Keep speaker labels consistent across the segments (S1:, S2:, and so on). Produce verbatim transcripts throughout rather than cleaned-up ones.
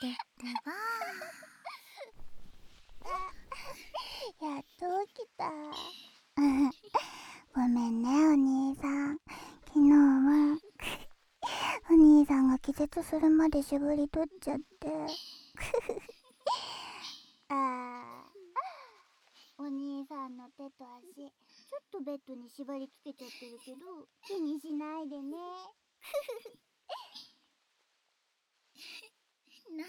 S1: ってってば。
S2: やっと起きた。ごめんねお兄さん、昨日はお兄さんが気絶するまで絞り取っちゃってあー、お兄さんの手と足ちょっとベッドに縛り付けちゃってるけど気にしないでね
S1: なんでって、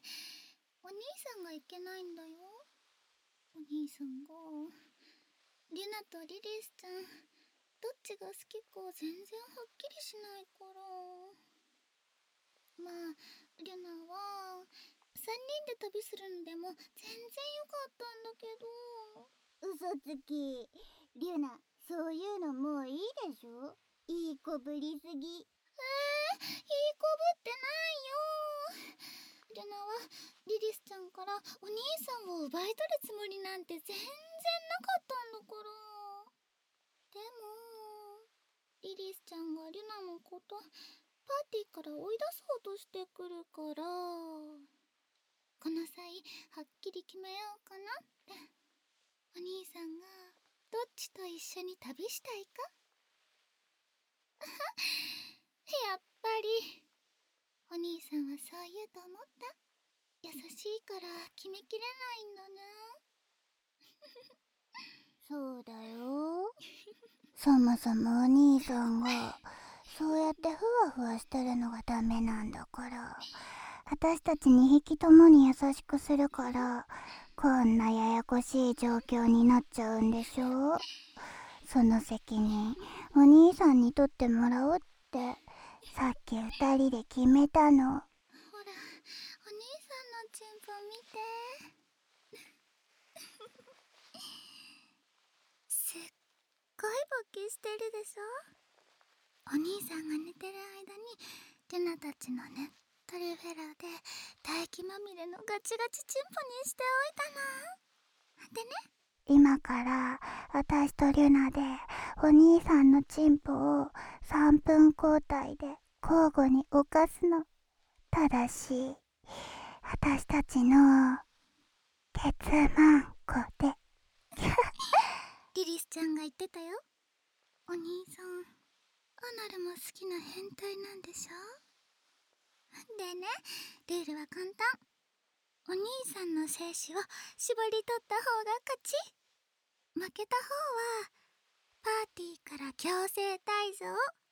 S1: お兄さんがいけないんだよ。お兄さんがリュナとリリスちゃんどっちが好きか全然はっきりしないから。まあリュナはさんにんで旅するのでも全然よかったんだけど。
S2: 嘘つき、リュナそういうのもういいでしょ。いい子ぶりすぎ。
S1: えー、いい子ぶってないよ。リュナはリリスちゃんからお兄さんを奪い取るつもりなんて全然なかったんだから。でもリリスちゃんがリュナのことパーティーから追い出そうとしてくるから、この際はっきり決めようかなって。お兄さんがどっちと一緒に旅したいかやっぱりお兄さんはそう言うと思った。優しいから決めきれないんだね。
S2: そうだよそもそもお兄さんがそうやってふわふわしてるのがダメなんだから、私たちにひきともに優しくするからこんなややこしい状況になっちゃうんでしょ。その責任お兄さんに取ってもらおうってさっきふたりで決めたの。
S1: ほら、お兄さんのチンポ見て。すっごい勃起してるでしょ。お兄さんが寝てる間にルナたちのねっとりフェラで唾液まみれのガチガチチンポにしておいたの。でね、
S2: 今から私とリュナでお兄さんのチンポをさんぷん交代で交互に犯すの。ただし私たちのケツマンコで
S1: リリスちゃんが言ってたよ。お兄さんアナルも好きな変態なんでしょ。でね、ルールは簡単。お兄さんの精子を絞り取った方が勝ち。負けた方はパーティーから強制退場。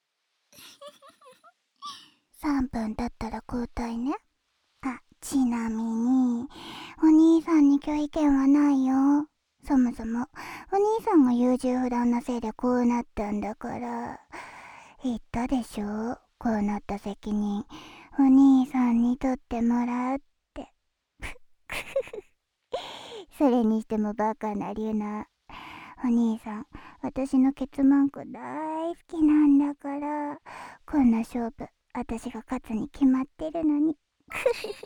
S2: さんぷん経ったら交代ね。あ、ちなみにお兄さんに拒否権はないよ。そもそもお兄さんが優柔不断なせいでこうなったんだから。言ったでしょ、こうなった責任お兄さんに取ってもらうってそれにしてもバカなリュナ、お兄さん私のケツマンコ大好きなんだから、こんな勝負私が勝つに決まってるのに
S1: リュナも負けないよ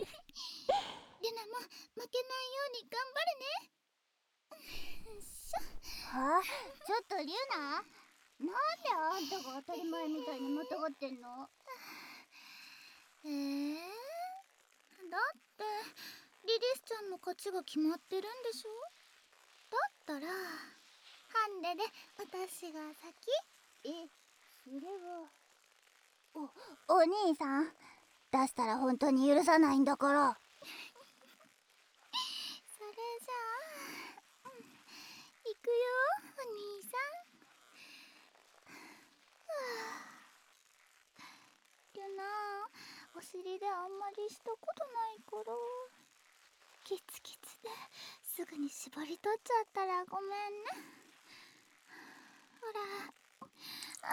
S1: うに頑張るね。しょ。
S2: はあ、ちょっとリュナ、なんであんたが当たり前みたいにまたがってんの。
S1: えー、だってリリスちゃんの勝ちが決まってるんでしょ。だったらハンデで私が先。
S2: え、それはお、お兄さん出したら本当に許さないんだから。
S1: それじゃあ、うん、いくよお兄さん。リュナ、お尻であんまりしたことないからキツキツですぐに絞り取っちゃったらごめんね。ほら、あ、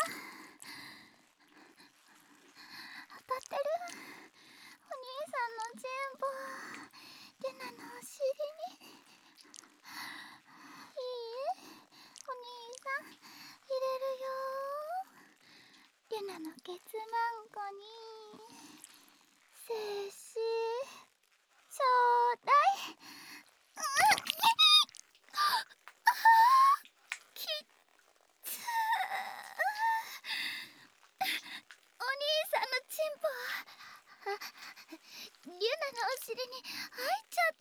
S1: 当たってる。お兄さんのチンポリュナのお尻に。いいえ、お兄さん入れるよ。リュナのケツマンコに精子ちょうだい。きっつー。お兄さんのチンポはあ、リュナに入っちゃった。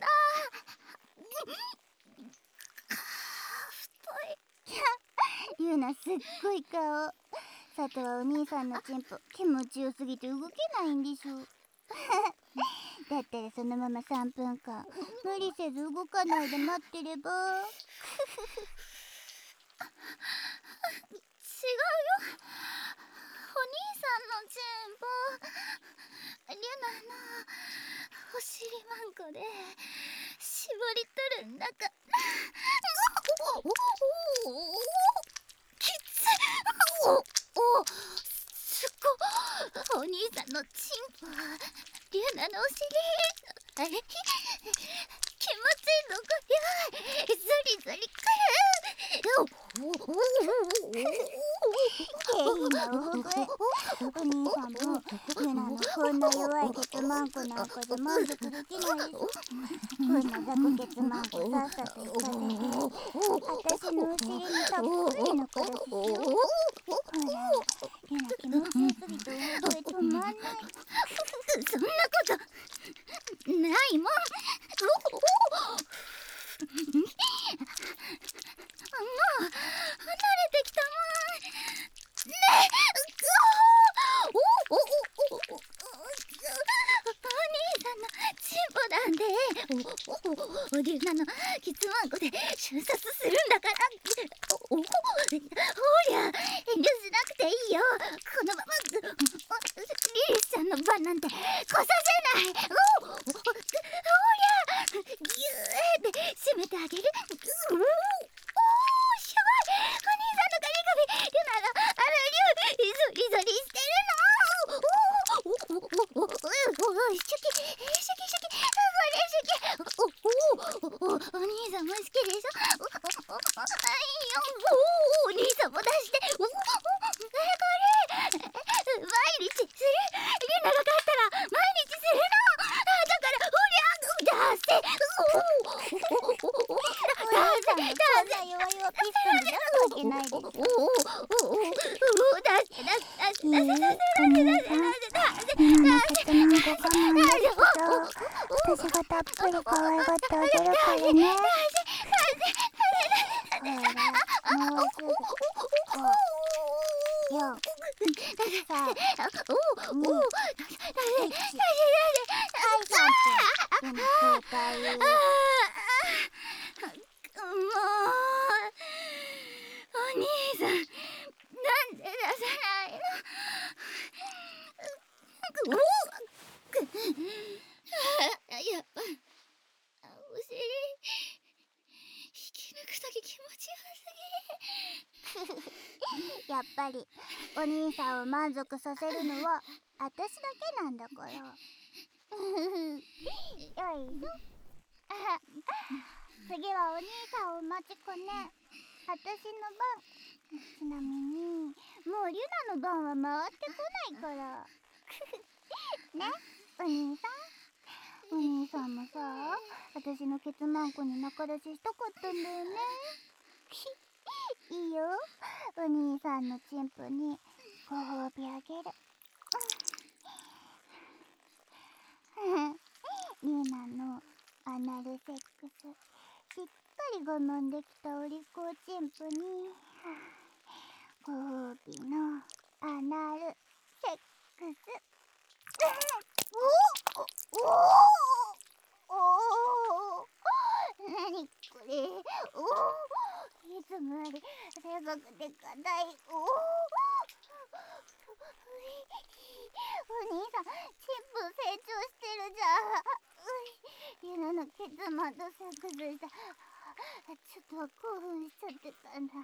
S1: 太い。
S2: ゆうなすっごい顔。佐藤はお兄さんのチンポ気持ちよすぎて動けないんでしょ。だったらそのままさんぷんかん無理せず動かないで待ってれば。
S1: 違うよ、お兄さんのチンポリュナのお尻マンコで絞り取るんだか。きつい。おおすっご。お兄さんのチンポリュナのお尻あれ気持ちいいのか。やばい、ゾリゾリくる。
S2: 下品な大声。お兄さんもゆなのこんな弱いケツマンコなんかで満足できないでしょ。こんな雑魚ケツマンコさっさと行かせて私のお尻にたっぷりのからしよ。ほらゆな気持ちよすぎて大声止まんない。
S1: そんなことないもん。もう離れてきたもんね。おおおおおお兄さんのチンポなんで、おおリュナのケツマンコで瞬殺するんだから。おおほりゃ遠慮しなくていいよ。このままリリスちゃんの番なんて来させない。おおほりゃギューって締めてあげる。おおすごい。お兄さんのガリガリリュナがあらリュゾリゾリしてるの。おおおおおおおシュキシュキシュキこれシュキ。おおおお兄さんも好きでしょ。おおおお兄さんも出して。おおこれ毎日する。リュナが勝ったら毎日するの。だからおりゃ出せ。おおおおお
S2: お兄さんもこんな弱々ピストンで出すわけないでしょ。
S1: おおおおお出して出して出して出して出して出して
S2: ゆなのケツマンコ我慢だけど私がたっぷり可愛がってあげるからね。ほらもうすぐご、よん、さん、に、いち、はいさんぷんでも交代よ。
S1: もうお兄さんなんで出さないの。おやっぱお尻引き抜くとき気持ちよす
S2: ぎやっぱりお兄さんを満足させるのは私だけなんだから。よいしょ。次はお兄さんお待ちかね。私の番。ちなみにもうリュナの番は回ってこないからね、お兄さん。お兄さんもさ私のケツマンコに仲出ししたかったんだよね。いいよ、お兄さんのチンポにご褒美あげる。リュナのアナルセックスしっかり我慢できたお利口チンポにご褒美のアナルセックス。おおおおなにこれ。おおいつもよりでかくて硬い。おおお兄さんチンポ成長してるじゃん。ユナのケツマンとセックスしたちょっと興奮しちゃってたんだ。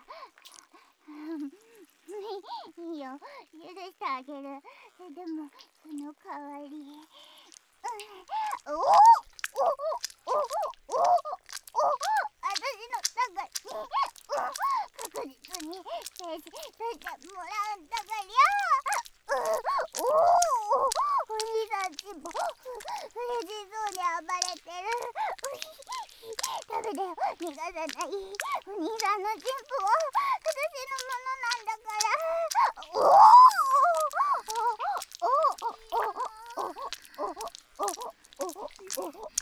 S2: いいよ許してあげる。でもその代わりおおおおおおおお私の中に確実に精子させてもらうんだから。おおお兄さんチンポ嬉しそうに暴れてる。ダメだよ逃がさない。お兄さんのチンポは私のものなんだから。おおおおおおおおおおおおお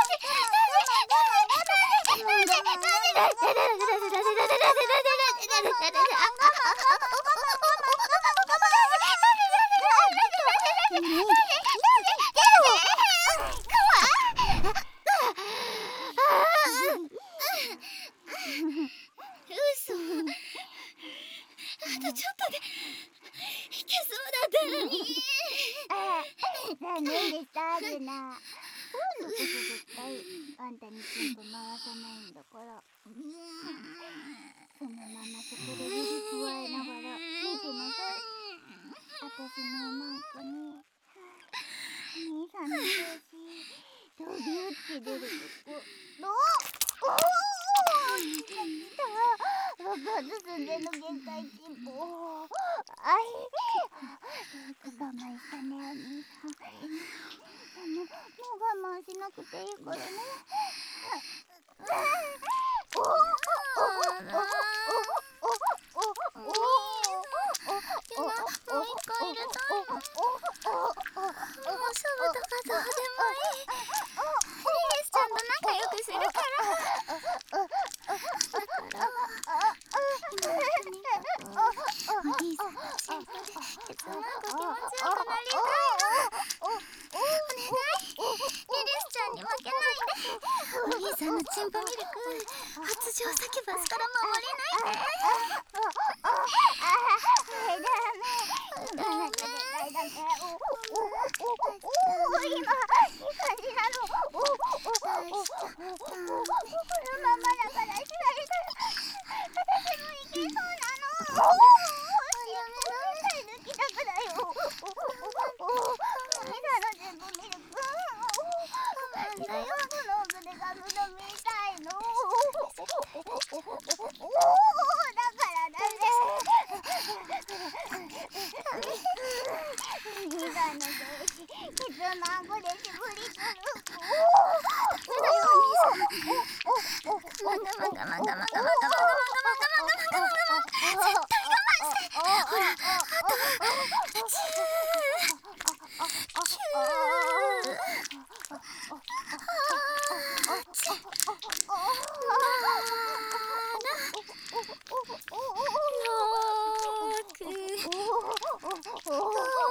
S1: 嘘。あとちょっとでいけそうだったのに。
S2: 残念でしたルナ。今度こそ絶対あんたにちゃんと回さないんだから。そのままそこで指くわえながら寝てなさい。私のおまんこに兄さんの調子飛び打って出るとこどう？ 爆発寸前の限界チンポ。あい、よく我慢したね、お兄さん。あの、もう我慢しなくていいからね。おおおおおおおおおお
S1: ユナ、もう一回入れたいの。もうシャブとかどうでもいい。リリスちゃんと仲良くするから。だから今はとにかくお兄さんのチンポでケツなんか気持ちよくなりたいの。お願い、リリスちゃんに負けないで。お兄さんのチンポミルク発情サキュバスから守れないで。ご